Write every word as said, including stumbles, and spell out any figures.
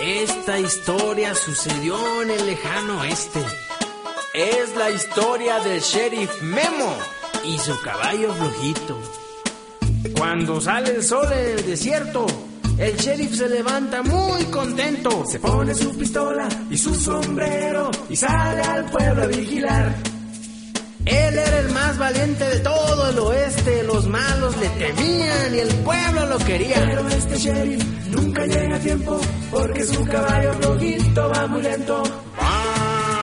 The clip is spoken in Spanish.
Esta historia sucedió en el lejano oeste. Es la historia del sheriff Memo y su caballo flojito. Cuando sale el sol en el desierto, el sheriff se levanta muy contento. Se pone su pistola y su sombrero y sale al pueblo a vigilar. Él era el más valiente de todo el oeste. Los malos le temían y el pueblo lo quería. Pero este sheriff nunca llega a tiempo porque su caballo flojito va muy lento.